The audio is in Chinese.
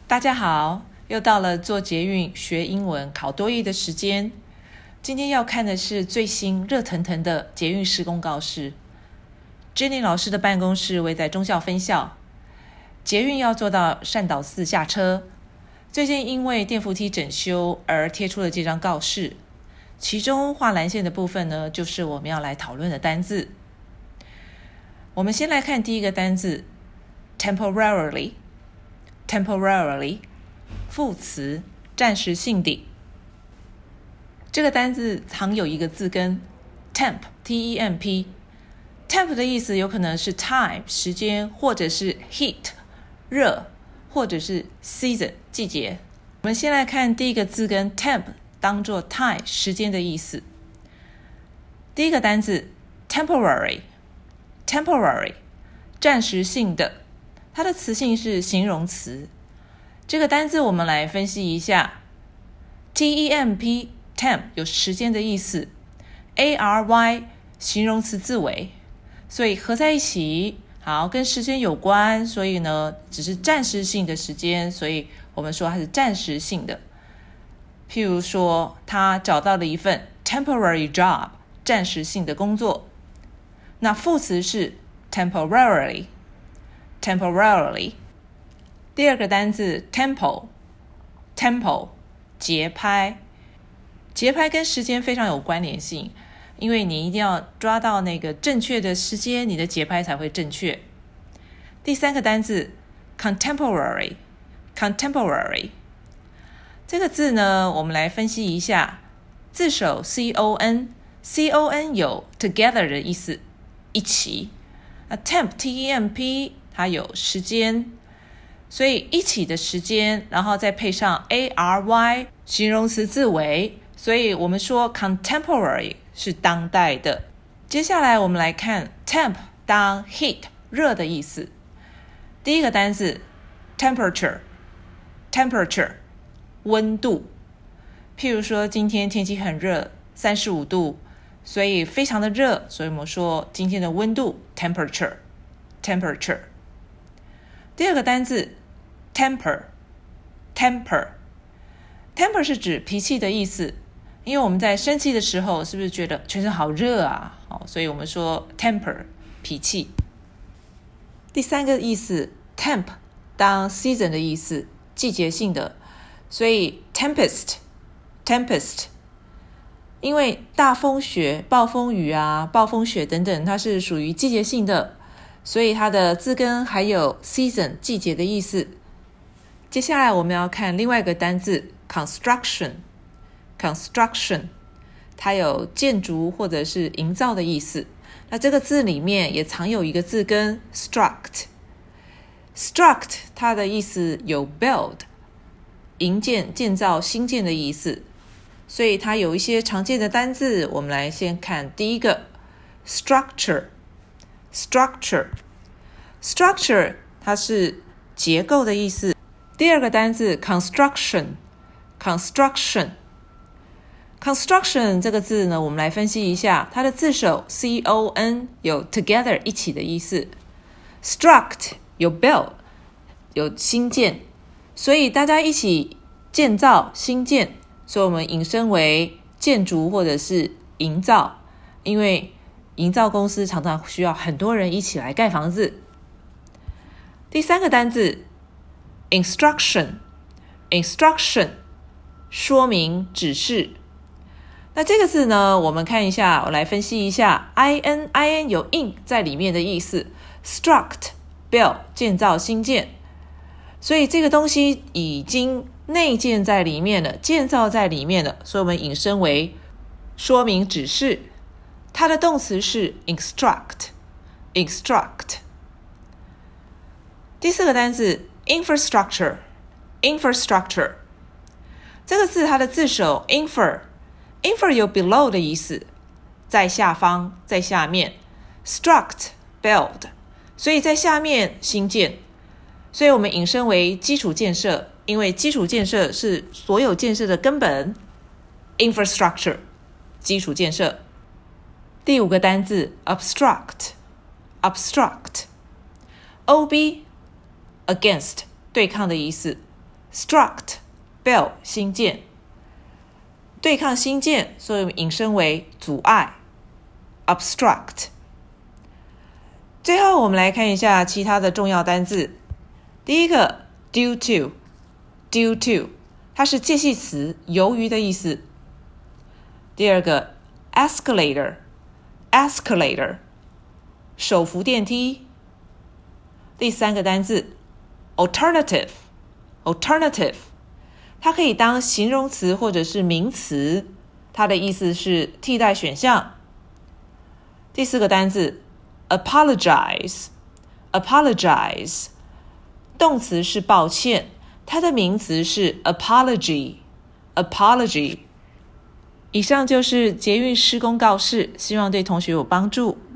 大家好，又到了做捷运学英文考多益的时间。今天要看的是最新热腾腾的捷运施工告示。Jenny 老师的办公室位在忠孝分校，捷运要坐到善导寺下车。最近因为电扶梯整修而贴出了这张告示，其中画蓝线的部分呢，就是我们要来讨论的单字。我们先来看第一个单字 temporarily， 副词，暂时性的。这个单字藏有一个字根 temp， temp 的意思有可能是 time 时间，或者是 heat 热，或者是 season 季节。我们先来看第一个字根 temp 当作 time 时间的意思。第一个单字 temporary， 暂时性的，它的词性是形容词。这个单字我们来分析一下， temp 有时间的意思， ary 形容词字尾，所以合在一起好跟时间有关，所以呢只是暂时性的时间，所以我们说它是暂时性的。譬如说他找到了一份 temporary job， 暂时性的工作，那副词是 temporarily。 第二个单字 tempo， 节拍跟时间非常有关联性，因为你一定要抓到那个正确的时间，你的节拍才会正确。第三个单字 contemporary， 这个字呢，我们来分析一下。字首 con 有 together 的意思，一起。temp 它有时间，所以一起的时间，然后再配上 ary 形容词字尾，所以我们说 contemporary 是当代的。接下来我们来看 temp 当 heat 热的意思。第一个单字 temperature， 温度。譬如说今天天气很热，35度，所以非常的热，所以我们说今天的温度 temperature。第二个单字 temper 是指脾气的意思，因为我们在生气的时候是不是觉得全身好热啊，所以我们说 temper 脾气。第三个意思 temp 当 season 的意思，季节性的，所以 tempest 因为大风雪、暴风雨啊、暴风雪等等，它是属于季节性的，所以它的字根还有 season 季节的意思。接下来我们要看另外一个单字 construction， 它有建筑或者是营造的意思。那这个字里面也藏有一个字根 struct， 它的意思有 build 营建、建造、兴建的意思，所以它有一些常见的单字。我们来先看第一个 structure， 它是结构的意思。第二个单字 construction 这个字呢，我们来分析一下。它的字首 con 有 together 一起的意思， struct 有 build 有新建，所以大家一起建造新建，所以我们引申为建筑或者是营造，因为营造公司常常需要很多人一起来盖房子。第三个单字 instruction 说明指示。那这个字呢，我们看一下，我来分析一下。 in 有 in 在里面的意思， struct build 建造新建，所以这个东西已经内建在里面了，建造在里面了，所以我们引申为说明指示。它的动词是 instruct。 第四个单字 infrastructure 这个字，它的字首 infer 有 below 的意思，在下方，在下面， struct build 所以在下面新建，所以我们引申为基础建设，因为基础建设是所有建设的根本， infrastructure 基础建设。第五个单字 obstruct OB against 对抗的意思， ，obstruct bell 新建，对抗新建，所以引申为阻碍 obstruct。 最后我们来看一下其他的重要单字。第一个 due to 它是介系词，由于的意思。第二个 escalator 手扶电梯。第三个单字 alternative 它可以当形容词或者是名词，它的意思是替代选项。第四个单字 apologize 动词是抱歉，它的名词是 apology。 以上就是捷运施工告示，希望对同学有帮助。